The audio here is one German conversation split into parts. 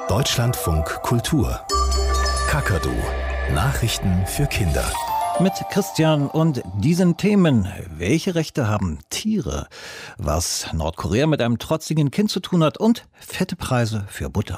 Deutschlandfunk Kultur. Kakadu. Nachrichten für Kinder. Mit Christian und diesen Themen. Welche Rechte haben Tiere? Was Nordkorea mit einem trotzigen Kind zu tun hat und fette Preise für Butter.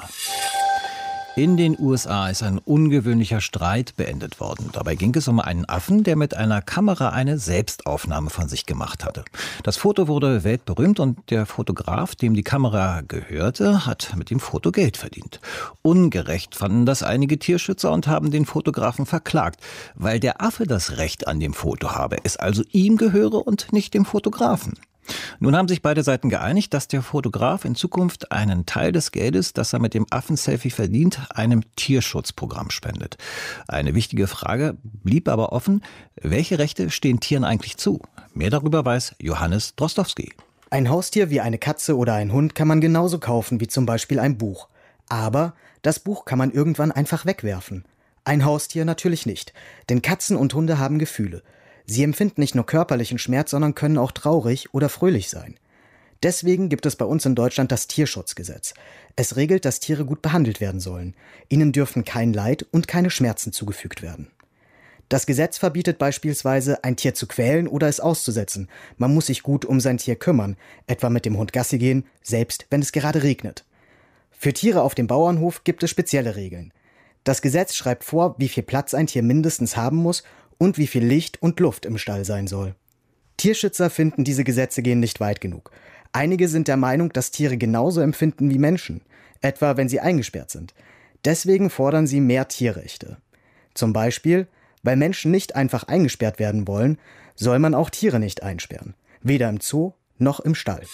In den USA ist ein ungewöhnlicher Streit beendet worden. Dabei ging es um einen Affen, der mit einer Kamera eine Selbstaufnahme von sich gemacht hatte. Das Foto wurde weltberühmt und der Fotograf, dem die Kamera gehörte, hat mit dem Foto Geld verdient. Ungerecht fanden das einige Tierschützer und haben den Fotografen verklagt, weil der Affe das Recht an dem Foto habe, es also ihm gehöre und nicht dem Fotografen. Nun haben sich beide Seiten geeinigt, dass der Fotograf in Zukunft einen Teil des Geldes, das er mit dem Affenselfie verdient, einem Tierschutzprogramm spendet. Eine wichtige Frage blieb aber offen: Welche Rechte stehen Tieren eigentlich zu? Mehr darüber weiß Johannes Drozdowski. Ein Haustier wie eine Katze oder ein Hund kann man genauso kaufen wie zum Beispiel ein Buch. Aber das Buch kann man irgendwann einfach wegwerfen. Ein Haustier natürlich nicht, denn Katzen und Hunde haben Gefühle. Sie empfinden nicht nur körperlichen Schmerz, sondern können auch traurig oder fröhlich sein. Deswegen gibt es bei uns in Deutschland das Tierschutzgesetz. Es regelt, dass Tiere gut behandelt werden sollen. Ihnen dürfen kein Leid und keine Schmerzen zugefügt werden. Das Gesetz verbietet beispielsweise, ein Tier zu quälen oder es auszusetzen. Man muss sich gut um sein Tier kümmern, etwa mit dem Hund Gassi gehen, selbst wenn es gerade regnet. Für Tiere auf dem Bauernhof gibt es spezielle Regeln. Das Gesetz schreibt vor, wie viel Platz ein Tier mindestens haben muss und wie viel Licht und Luft im Stall sein soll. Tierschützer finden, diese Gesetze gehen nicht weit genug. Einige sind der Meinung, dass Tiere genauso empfinden wie Menschen, etwa wenn sie eingesperrt sind. Deswegen fordern sie mehr Tierrechte. Zum Beispiel, weil Menschen nicht einfach eingesperrt werden wollen, soll man auch Tiere nicht einsperren. Weder im Zoo noch im Stall.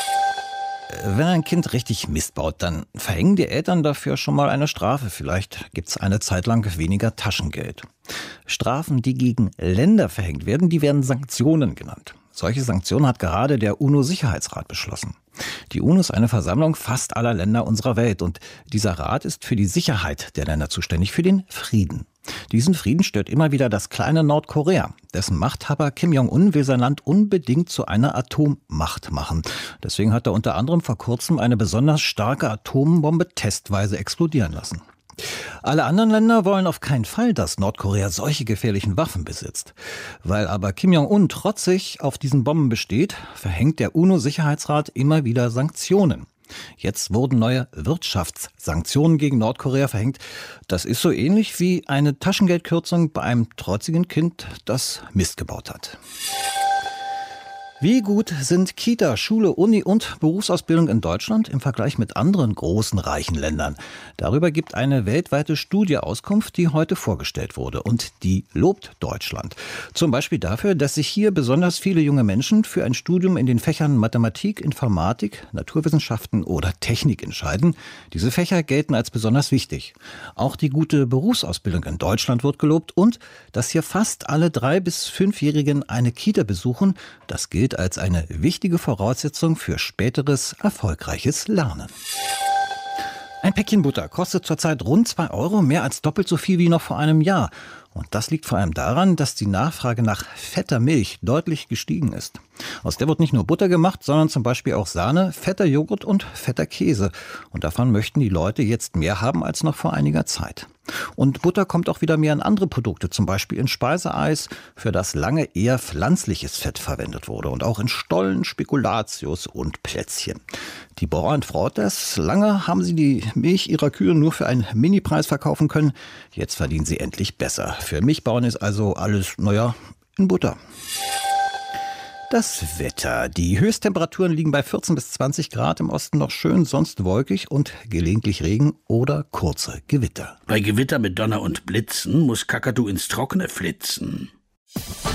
Wenn ein Kind richtig Mist baut, dann verhängen die Eltern dafür schon mal eine Strafe. Vielleicht gibt es eine Zeit lang weniger Taschengeld. Strafen, die gegen Länder verhängt werden, die werden Sanktionen genannt. Solche Sanktionen hat gerade der UNO-Sicherheitsrat beschlossen. Die UNO ist eine Versammlung fast aller Länder unserer Welt und dieser Rat ist für die Sicherheit der Länder zuständig, für den Frieden. Diesen Frieden stört immer wieder das kleine Nordkorea. Dessen Machthaber Kim Jong-un will sein Land unbedingt zu einer Atommacht machen. Deswegen hat er unter anderem vor kurzem eine besonders starke Atombombe testweise explodieren lassen. Alle anderen Länder wollen auf keinen Fall, dass Nordkorea solche gefährlichen Waffen besitzt. Weil aber Kim Jong-un trotzig auf diesen Bomben besteht, verhängt der UNO-Sicherheitsrat immer wieder Sanktionen. Jetzt wurden neue Wirtschaftssanktionen gegen Nordkorea verhängt. Das ist so ähnlich wie eine Taschengeldkürzung bei einem trotzigen Kind, das Mist gebaut hat. Wie gut sind Kita, Schule, Uni und Berufsausbildung in Deutschland im Vergleich mit anderen großen, reichen Ländern? Darüber gibt eine weltweite Studie Auskunft, die heute vorgestellt wurde. Und die lobt Deutschland. Zum Beispiel dafür, dass sich hier besonders viele junge Menschen für ein Studium in den Fächern Mathematik, Informatik, Naturwissenschaften oder Technik entscheiden. Diese Fächer gelten als besonders wichtig. Auch die gute Berufsausbildung in Deutschland wird gelobt und dass hier fast alle 3- bis 5-Jährigen eine Kita besuchen, das gilt als eine wichtige Voraussetzung für späteres erfolgreiches Lernen. Ein Päckchen Butter kostet zurzeit rund 2 Euro, mehr als doppelt so viel wie noch vor einem Jahr. Und das liegt vor allem daran, dass die Nachfrage nach fetter Milch deutlich gestiegen ist. Aus der wird nicht nur Butter gemacht, sondern zum Beispiel auch Sahne, fetter Joghurt und fetter Käse. Und davon möchten die Leute jetzt mehr haben als noch vor einiger Zeit. Und Butter kommt auch wieder mehr in andere Produkte, zum Beispiel in Speiseeis, für das lange eher pflanzliches Fett verwendet wurde. Und auch in Stollen, Spekulatius und Plätzchen. Die Bauern freut das. Lange haben sie die Milch ihrer Kühe nur für einen Minipreis verkaufen können. Jetzt verdienen sie endlich besser. Für Milchbauern ist also alles, in Butter. Das Wetter. Die Höchsttemperaturen liegen bei 14 bis 20 Grad, im Osten noch schön, sonst wolkig und gelegentlich Regen oder kurze Gewitter. Bei Gewitter mit Donner und Blitzen muss Kakadu ins Trockene flitzen.